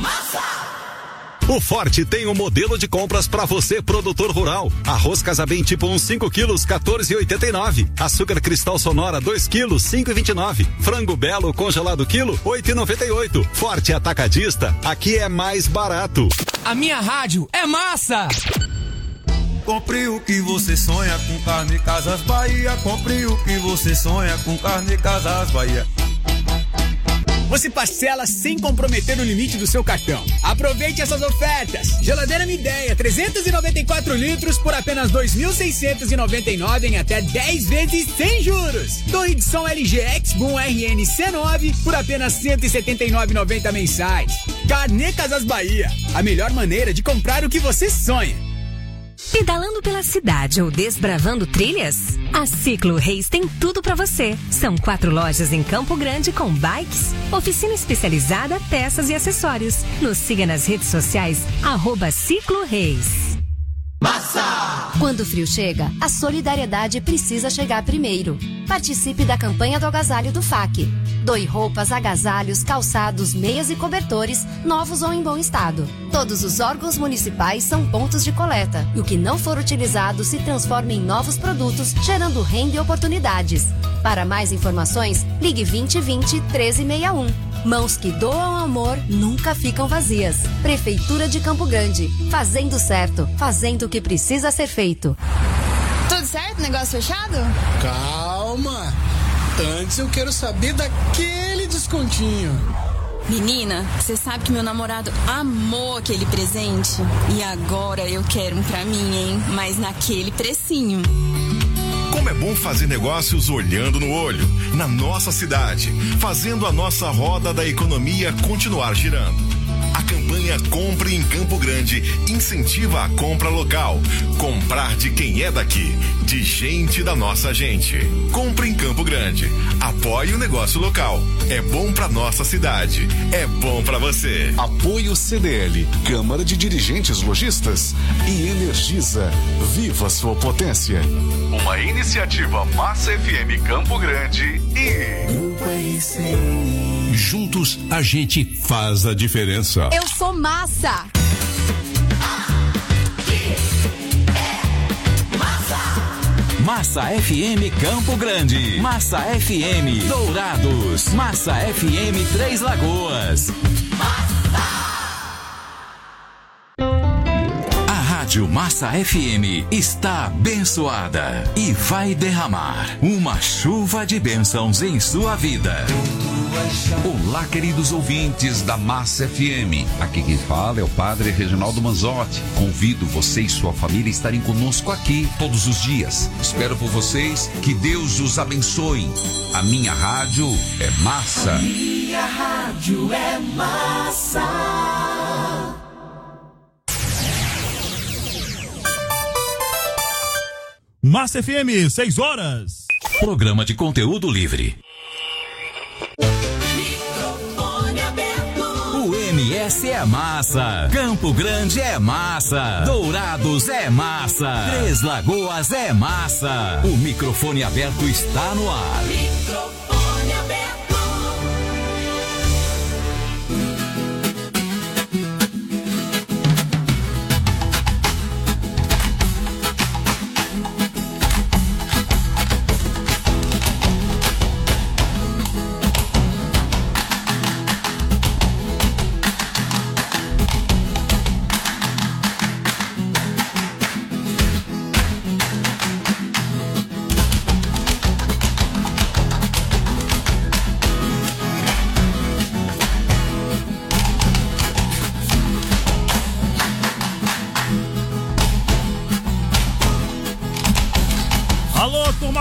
O Forte tem um modelo de compras para você, produtor rural. Arroz Casabem tipo 1, 5 quilos, 14,89. Açúcar Cristal Sonora 2 quilos, 5,29. Frango Belo congelado quilo, 8,98. Forte Atacadista, aqui é mais barato. A minha rádio é massa. Compre o que você sonha com Carne Casas Bahia. Compre o que você sonha com Carne Casas Bahia. Você parcela sem comprometer o limite do seu cartão. Aproveite essas ofertas. Geladeira Midea, 394 litros por apenas 2.699 em até 10 vezes sem juros. Torre de som LG X-Boom RN C9 por apenas 179,90 mensais. Carnê Casas Bahia, a melhor maneira de comprar o que você sonha. Pedalando pela cidade ou desbravando trilhas? A Ciclo Reis tem tudo pra você. São 4 lojas em Campo Grande com bikes, oficina especializada, peças e acessórios. Nos siga nas redes sociais, @Ciclo Reis. Massa! Quando o frio chega, a solidariedade precisa chegar primeiro. Participe da campanha do agasalho do FAC. Doe roupas, agasalhos, calçados, meias e cobertores, novos ou em bom estado. Todos os órgãos municipais são pontos de coleta. E o que não for utilizado se transforma em novos produtos, gerando renda e oportunidades. Para mais informações, ligue 2020 1361. Mãos que doam amor nunca ficam vazias. Prefeitura de Campo Grande. Fazendo certo. Fazendo o que precisa ser feito. Tudo certo? Negócio fechado? Calma. Antes eu quero saber daquele descontinho. Menina, você sabe que meu namorado amou aquele presente? E agora eu quero um pra mim, hein? Mas naquele precinho. Como é bom fazer negócios olhando no olho, na nossa cidade, fazendo a nossa roda da economia continuar girando. A campanha Compre em Campo Grande incentiva a compra local. Comprar de quem é daqui, de gente da nossa gente. Compre em Campo Grande. Apoie o negócio local. É bom pra nossa cidade. É bom pra você. Apoio CDL, Câmara de Dirigentes Lojistas e Energisa. Viva sua potência. Uma iniciativa Massa FM Campo Grande e Grupo RCN. Juntos a gente faz a diferença. Eu sou massa. Massa FM Campo Grande, Massa FM Dourados, Massa FM Três Lagoas. A Rádio Massa FM está abençoada e vai derramar uma chuva de bênçãos em sua vida. Olá, queridos ouvintes da Massa FM. Aqui quem fala é o Padre Reginaldo Manzotti. Convido você e sua família a estarem conosco aqui todos os dias. Espero por vocês, que Deus os abençoe. A minha rádio é massa. Minha rádio é massa. Massa FM, 6 horas. Programa de conteúdo livre. O MS é massa. Campo Grande é massa. Dourados é massa. Três Lagoas é massa. O microfone aberto está no ar. Microfone aberto.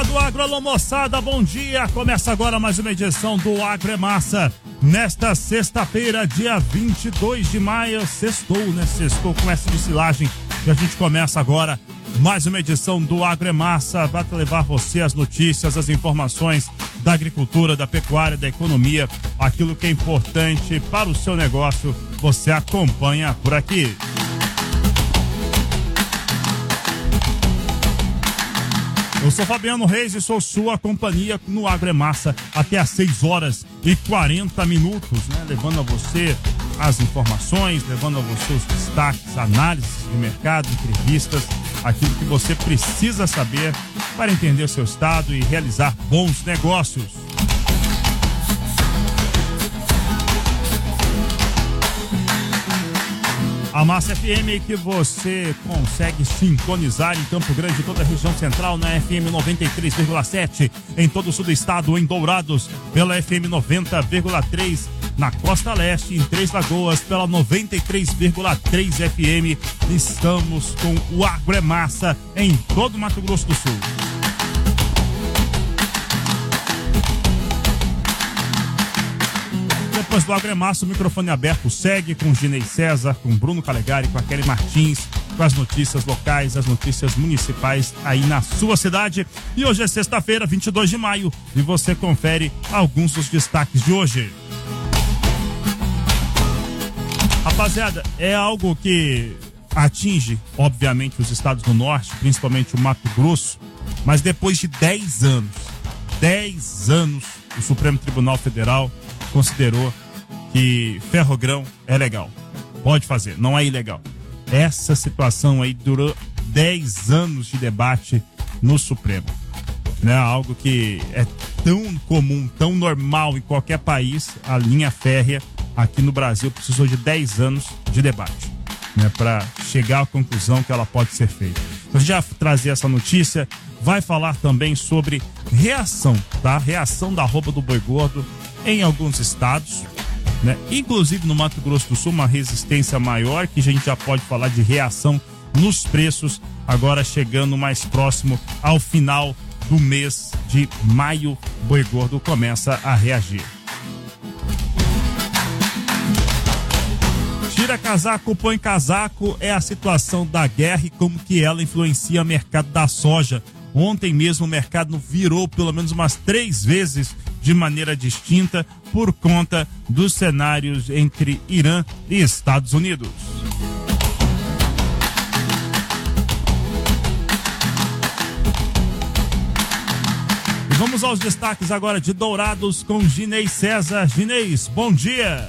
Turma do Agro, alô moçada, bom dia. Começa agora mais uma edição do Agro é Massa. Nesta sexta-feira, dia 22 de maio, sextou, né? Sextou com essa de silagem. E a gente começa agora mais uma edição do Agro é Massa. Vai levar você as notícias, as informações da agricultura, da pecuária, da economia. Aquilo que é importante para o seu negócio, você acompanha por aqui. Eu sou Fabiano Reis e sou sua companhia no Agro é Massa até às 6h40, né? Levando a você as informações, levando a você os destaques, análises de mercado, entrevistas, aquilo que você precisa saber para entender o seu estado e realizar bons negócios. A Massa FM que você consegue sintonizar em Campo Grande, toda a região central, na FM 93,7, em todo o sul do estado, em Dourados, pela FM 90,3, na Costa Leste, em Três Lagoas, pela 93,3 FM. Estamos com o Agro é Massa em todo o Mato Grosso do Sul. Depois do Agro é Massa, o microfone aberto segue com Ginei César, com Bruno Calegari, com a Kelly Martins, com as notícias locais, as notícias municipais aí na sua cidade. E hoje é sexta-feira, 22 de maio, e você confere alguns dos destaques de hoje. Rapaziada, é algo que atinge, obviamente, os estados do norte, principalmente o Mato Grosso, mas depois de 10 anos, o Supremo Tribunal Federal considerou que ferrogrão é legal. Pode fazer, não é ilegal. Essa situação aí durou 10 anos de debate no Supremo. Né? Algo que é tão comum, tão normal em qualquer país, a linha férrea aqui no Brasil precisou de 10 anos de debate, né? Para chegar à conclusão que ela pode ser feita. Então, já trazer essa notícia, vai falar também sobre reação, tá? Reação da arroba do boi gordo em alguns estados, né? Inclusive no Mato Grosso do Sul, uma resistência maior, que a gente já pode falar de reação nos preços, agora chegando mais próximo ao final do mês de maio, o boi gordo começa a reagir. Tira casaco, põe casaco, é a situação da guerra e como que ela influencia o mercado da soja. Ontem mesmo o mercado virou pelo menos umas 3 vezes de maneira distinta por conta dos cenários entre Irã e Estados Unidos. E vamos aos destaques agora de Dourados com Ginei César. Ginei, bom dia.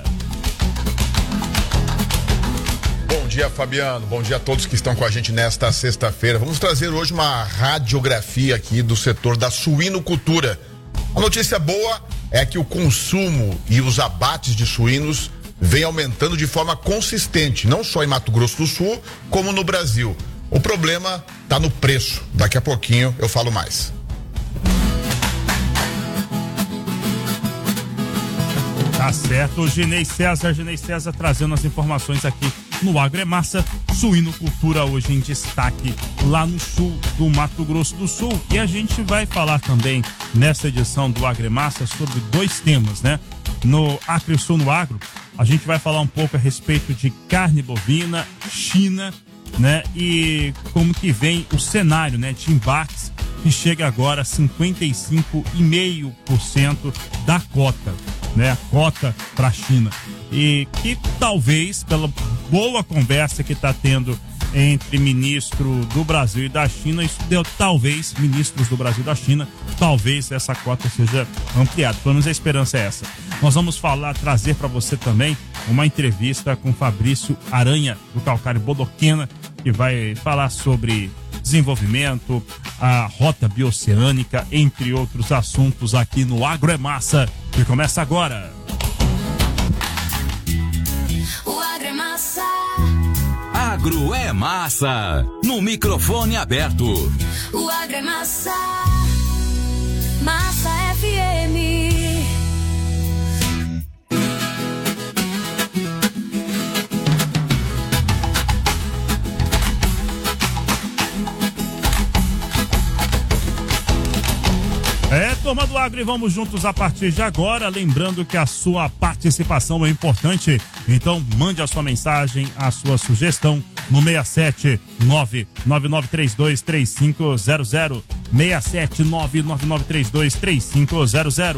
Bom dia, Fabiano. Bom dia a todos que estão com a gente nesta sexta-feira. Vamos trazer hoje uma radiografia aqui do setor da suinocultura. A notícia boa é que o consumo e os abates de suínos vem aumentando de forma consistente, não só em Mato Grosso do Sul, como no Brasil. O problema está no preço. Daqui a pouquinho eu falo mais. Tá certo, Ginei César trazendo as informações aqui no Agro é Massa. Suinocultura hoje em destaque lá no sul do Mato Grosso do Sul. E a gente vai falar também nessa edição do Agro é Massa sobre 2 temas, né? No Acre Sul no Agro, a gente vai falar um pouco a respeito de carne bovina, China, né? E como que vem o cenário, né? De embarques que chega agora a 55,5% da cota, né? A cota para a China. E que talvez, pela boa conversa que está tendo entre ministro do Brasil e da China, isso deu talvez, ministros do Brasil e da China, talvez essa cota seja ampliada. Pelo menos a esperança é essa. Nós vamos trazer para você também uma entrevista com Fabrício Aranha, do Calcário Bodoquena, que vai falar sobre desenvolvimento, a rota bioceânica, entre outros assuntos aqui no Agro é Massa, que começa agora. O Agro é Massa. Agro é Massa. No microfone aberto. O Agro é Massa. Massa FM. Turma do Agro, e vamos juntos a partir de agora, lembrando que a sua participação é importante, então mande a sua mensagem, a sua sugestão no 67999323500, 67999323500.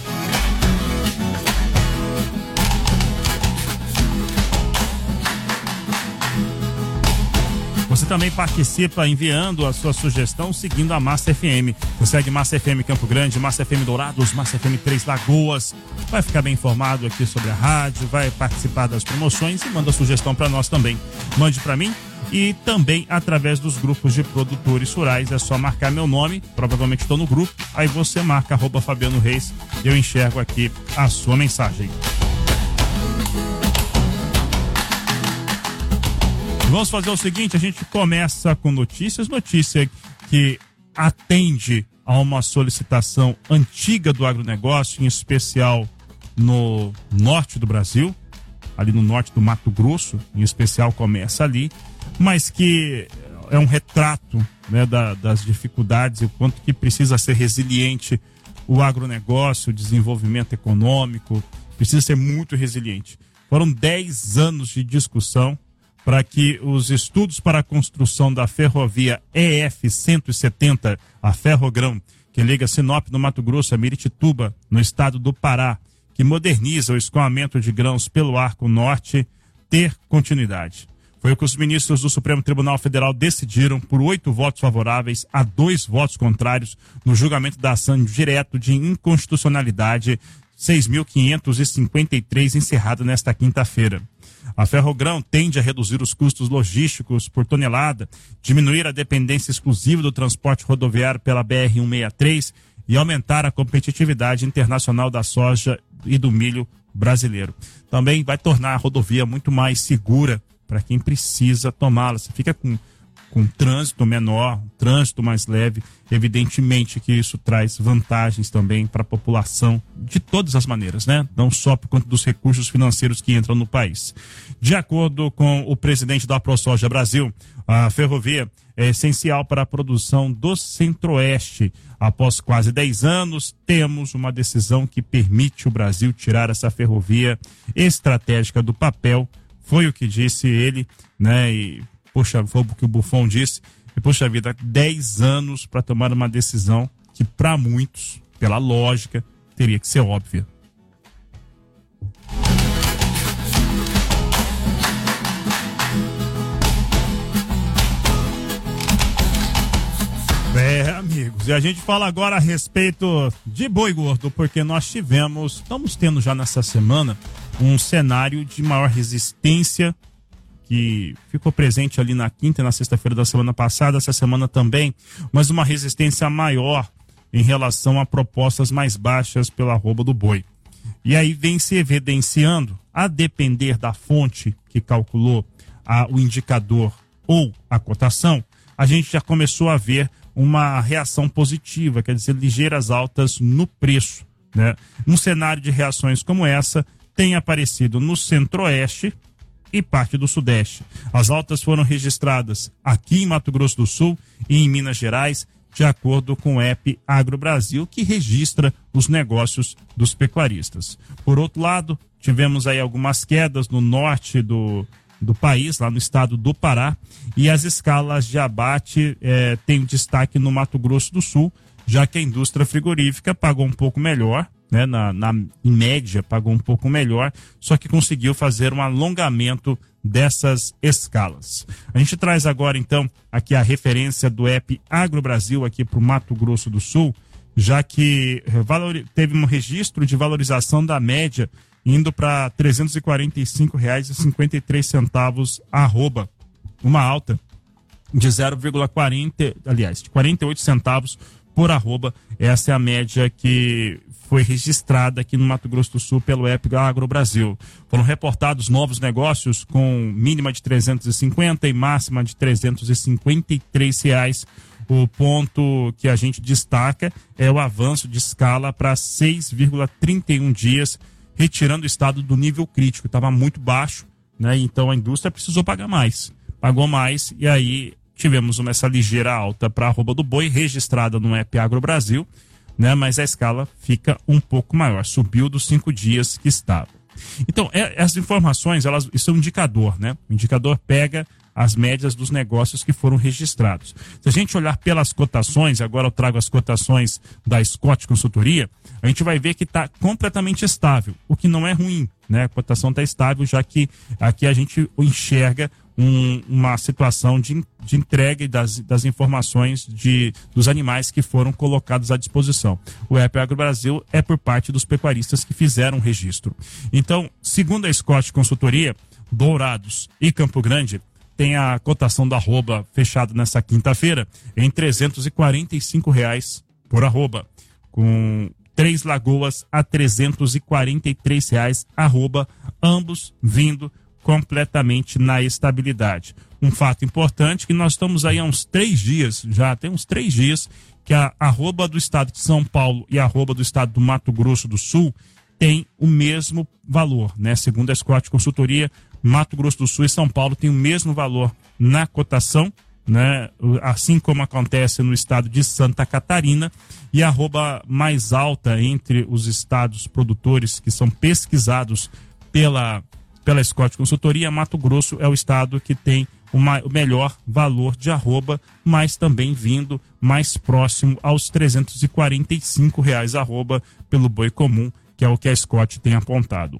Você também participa enviando a sua sugestão seguindo a Massa FM. Você segue Massa FM Campo Grande, Massa FM Dourados, Massa FM Três Lagoas. Vai ficar bem informado aqui sobre a rádio, vai participar das promoções e manda sugestão para nós também. Mande para mim e também através dos grupos de produtores rurais. É só marcar meu nome, provavelmente estou no grupo. Aí você marca @Fabiano Reis e eu enxergo aqui a sua mensagem. Vamos fazer o seguinte, a gente começa com notícia que atende a uma solicitação antiga do agronegócio, em especial no norte do Brasil, ali no norte do Mato Grosso, em especial começa ali, mas que é um retrato, né, das dificuldades e o quanto que precisa ser resiliente o agronegócio, o desenvolvimento econômico, precisa ser muito resiliente. Foram 10 anos de discussão para que os estudos para a construção da ferrovia EF-170, a Ferrogrão, que liga Sinop, no Mato Grosso, a Miritituba, no estado do Pará, que moderniza o escoamento de grãos pelo Arco Norte, ter continuidade. Foi o que os ministros do Supremo Tribunal Federal decidiram por 8 votos favoráveis a 2 votos contrários no julgamento da ação direto de inconstitucionalidade 6.553, encerrada nesta quinta-feira. A Ferrogrão tende a reduzir os custos logísticos por tonelada, diminuir a dependência exclusiva do transporte rodoviário pela BR-163 e aumentar a competitividade internacional da soja e do milho brasileiro. Também vai tornar a rodovia muito mais segura para quem precisa tomá-la. Você fica com trânsito menor, trânsito mais leve. Evidentemente que isso traz vantagens também para a população de todas as maneiras, né? Não só por conta dos recursos financeiros que entram no país. De acordo com o presidente da ProSoja Brasil, a ferrovia é essencial para a produção do Centro-Oeste. Após quase 10 anos, temos uma decisão que permite o Brasil tirar essa ferrovia estratégica do papel. Foi o que disse ele, né? E poxa, foi o que o Buffon disse, e poxa vida, 10 anos para tomar uma decisão que para muitos, pela lógica, teria que ser óbvia. Amigos, e a gente fala agora a respeito de boi gordo, porque estamos tendo já nessa semana um cenário de maior resistência que ficou presente ali na quinta e na sexta-feira da semana passada, essa semana também, mas uma resistência maior em relação a propostas mais baixas pela arroba do boi. E aí vem se evidenciando, a depender da fonte que calculou o indicador ou a cotação, a gente já começou a ver uma reação positiva, quer dizer, ligeiras altas no preço, né? Um cenário de reações como essa tem aparecido no Centro-Oeste e parte do Sudeste. As altas foram registradas aqui em Mato Grosso do Sul e em Minas Gerais, de acordo com o app Agro Brasil, que registra os negócios dos pecuaristas. Por outro lado, tivemos aí algumas quedas no norte do país, lá no estado do Pará, e as escalas de abate têm destaque no Mato Grosso do Sul, já que a indústria frigorífica pagou um pouco melhor, né, em média pagou um pouco melhor, só que conseguiu fazer um alongamento dessas escalas. A gente traz agora então aqui a referência do app Agro Brasil aqui para o Mato Grosso do Sul, já que teve um registro de valorização da média indo para R$ 345,53 arroba, uma alta de 48 centavos por arroba. Essa é a média que foi registrada aqui no Mato Grosso do Sul pelo app Agro Brasil. Foram reportados novos negócios com mínima de 350 e máxima de R$ 353 reais. O ponto que a gente destaca é o avanço de escala para 6,31 dias, retirando o estado do nível crítico. Estava muito baixo, né? Então a indústria precisou pagar mais. Pagou mais e aí tivemos essa ligeira alta para a arroba do boi, registrada no app Agro Brasil. né? Mas a escala fica um pouco maior, subiu dos 5 dias que estava. Então, essas informações, isso é um indicador, né? O indicador pega as médias dos negócios que foram registrados. Se a gente olhar pelas cotações, agora eu trago as cotações da Scott Consultoria, a gente vai ver que está completamente estável, o que não é ruim, né? A cotação está estável, já que aqui a gente enxerga uma situação de entrega das informações dos animais que foram colocados à disposição. O EP Agro Brasil é por parte dos pecuaristas que fizeram o registro. Então, segundo a Scott Consultoria, Dourados e Campo Grande tem a cotação da arroba fechada nessa quinta-feira em R$345 por arroba, com Três Lagoas a R$343 arroba, ambos vindo completamente na estabilidade. Um fato importante que nós estamos aí há uns 3 dias, já tem uns 3 dias, que a arroba do estado de São Paulo e a arroba do estado do Mato Grosso do Sul tem o mesmo valor, né? Segundo a Scott Consultoria, Mato Grosso do Sul e São Paulo têm o mesmo valor na cotação, né? Assim como acontece no estado de Santa Catarina, e a arroba mais alta entre os estados produtores que são pesquisados pela Scott Consultoria, Mato Grosso é o estado que tem o melhor valor de arroba, mas também vindo mais próximo aos R$345 arroba pelo boi comum, que é o que a Scott tem apontado.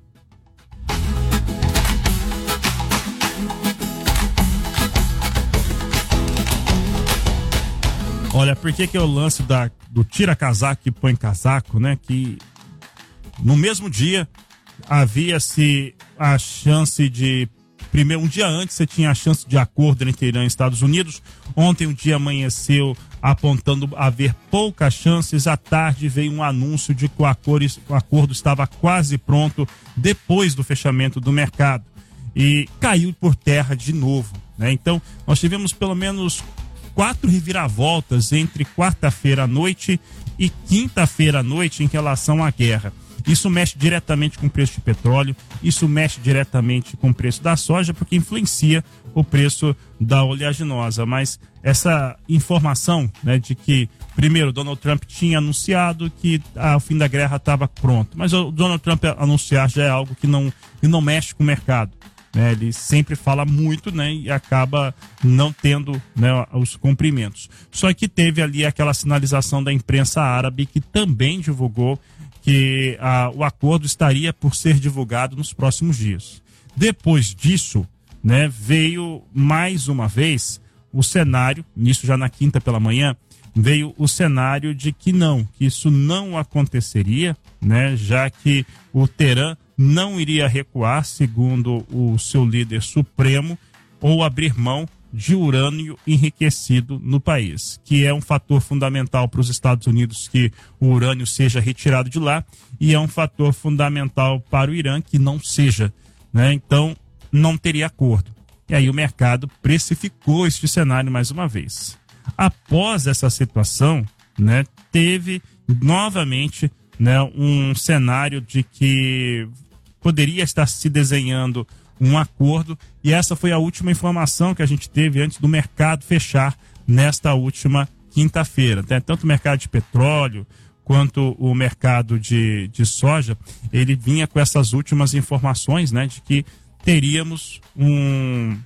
Olha, por que o lance do tira casaco e põe casaco, né? Que no mesmo dia havia-se a chance de... Primeiro, um dia antes você tinha a chance de acordo entre Irã e Estados Unidos. Ontem o dia amanheceu apontando haver poucas chances. À tarde veio um anúncio de que o acordo estava quase pronto depois do fechamento do mercado. E caiu por terra de novo, né? Então, nós tivemos pelo menos 4 reviravoltas entre quarta-feira à noite e quinta-feira à noite em relação à guerra. Isso mexe diretamente com o preço de petróleo, isso mexe diretamente com o preço da soja, porque influencia o preço da oleaginosa. Mas essa informação, né, de que, primeiro, Donald Trump tinha anunciado que o fim da guerra estava pronto, mas o Donald Trump anunciar já é algo que não mexe com o mercado. Ele sempre fala muito, né, e acaba não tendo, né, os cumprimentos. Só que teve ali aquela sinalização da imprensa árabe, que também divulgou que o acordo estaria por ser divulgado nos próximos dias. Depois disso, né, veio mais uma vez o cenário, nisso já na quinta pela manhã, veio o cenário de que isso não aconteceria, né, já que o Teherã não iria recuar, segundo o seu líder supremo, ou abrir mão de urânio enriquecido no país, que é um fator fundamental para os Estados Unidos que o urânio seja retirado de lá, e é um fator fundamental para o Irã que não seja, né? Então não teria acordo. E aí o mercado precificou este cenário mais uma vez. Após essa situação, né, teve novamente, né, um cenário de que poderia estar se desenhando um acordo, e essa foi a última informação que a gente teve antes do mercado fechar nesta última quinta-feira. Tanto o mercado de petróleo quanto o mercado de soja, ele vinha com essas últimas informações, né, de que teríamos